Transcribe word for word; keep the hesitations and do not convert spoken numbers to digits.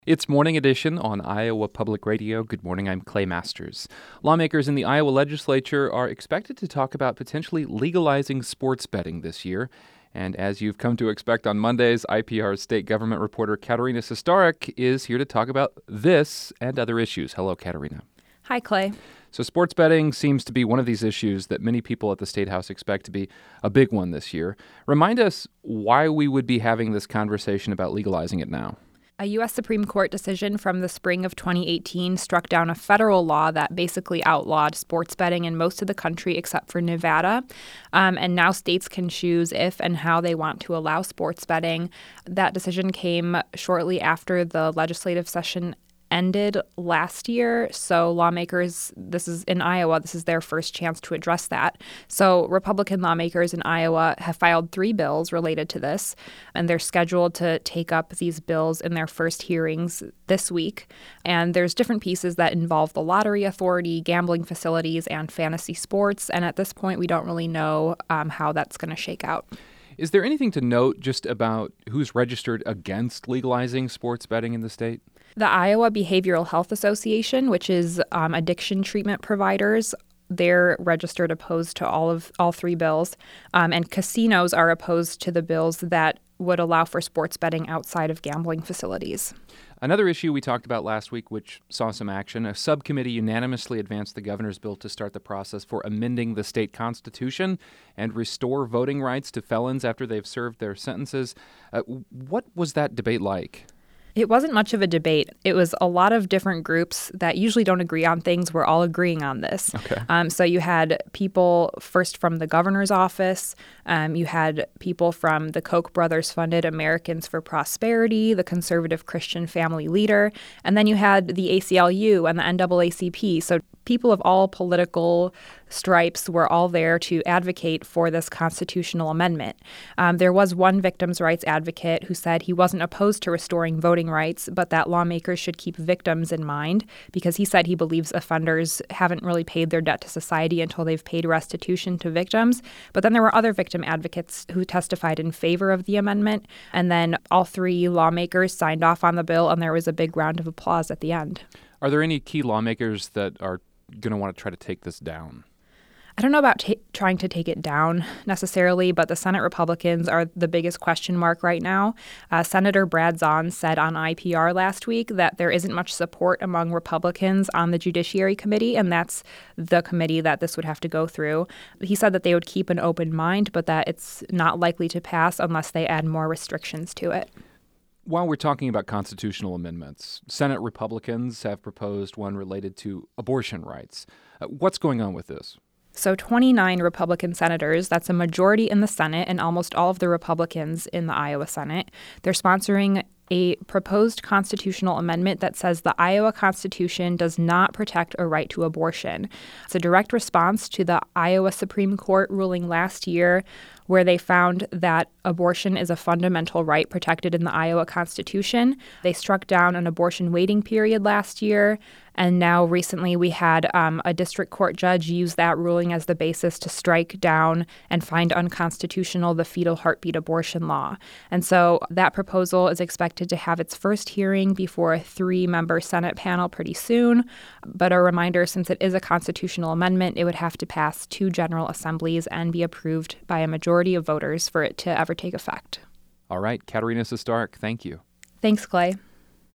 It's Morning Edition on Iowa Public Radio. Good morning, I'm Clay Masters. Lawmakers in the Iowa legislature are expected to talk about potentially legalizing sports betting this year. And as you've come to expect on Mondays, I P R's state government reporter Katerina Sostarek is here to talk about this and other issues. Hello, Katerina. Hi, Clay. So sports betting seems to be one of these issues that many people at the State House expect to be a big one this year. Remind us why we would be having this conversation about legalizing it now. A U S Supreme Court decision from the spring of twenty eighteen struck down a federal law that basically outlawed sports betting in most of the country except for Nevada. Um, and now states can choose if and how they want to allow sports betting. That decision came shortly after the legislative session ended last year. So lawmakers, this is in Iowa, this is their first chance to address that. So Republican lawmakers in Iowa have filed three bills related to this, and they're scheduled to take up these bills in their first hearings this week. And there's different pieces that involve the lottery authority, gambling facilities, and fantasy sports. And at this point, we don't really know um, how that's going to shake out. Is there anything to note just about who's registered against legalizing sports betting in the state? The Iowa Behavioral Health Association, which is um, addiction treatment providers, they're registered opposed to all of all three bills. Um, and casinos are opposed to the bills that would allow for sports betting outside of gambling facilities. Another issue we talked about last week, which saw some action, a subcommittee unanimously advanced the governor's bill to start the process for amending the state constitution and restore voting rights to felons after they've served their sentences. Uh, what was that debate like? It wasn't much of a debate. It was a lot of different groups that usually don't agree on things. We're all agreeing on this. Okay. Um, so you had people first from the governor's office. Um, you had people from the Koch brothers-funded Americans for Prosperity, the Conservative Christian Family Leader, and then you had the A C L U and the N double A C P. So people of all political stripes were all there to advocate for this constitutional amendment. Um, there was one victims' rights advocate who said he wasn't opposed to restoring voting rights, but that lawmakers should keep victims in mind because he said he believes offenders haven't really paid their debt to society until they've paid restitution to victims. But then there were other victim advocates who testified in favor of the amendment, and then all three lawmakers signed off on the bill, and there was a big round of applause at the end. Are there any key lawmakers that are going to want to try to take this down? I don't know about t- trying to take it down necessarily, but the Senate Republicans are the biggest question mark right now. Uh, Senator Brad Zahn said on I P R last week that there isn't much support among Republicans on the Judiciary Committee, and that's the committee that this would have to go through. He said that they would keep an open mind, but that it's not likely to pass unless they add more restrictions to it. While we're talking about constitutional amendments, Senate Republicans have proposed one related to abortion rights. Uh, what's going on with this? So twenty-nine Republican senators, that's a majority in the Senate and almost all of the Republicans in the Iowa Senate, they're sponsoring a proposed constitutional amendment that says the Iowa Constitution does not protect a right to abortion. It's a direct response to the Iowa Supreme Court ruling last year where they found that abortion is a fundamental right protected in the Iowa Constitution. They struck down an abortion waiting period last year, and now recently we had um, a district court judge use that ruling as the basis to strike down and find unconstitutional the fetal heartbeat abortion law. And so that proposal is expected to have its first hearing before a three-member Senate panel pretty soon. But a reminder, since it is a constitutional amendment, it would have to pass two general assemblies and be approved by a majority of voters for it to ever take effect. All right, Katerina Sostarek, thank you. Thanks, Clay.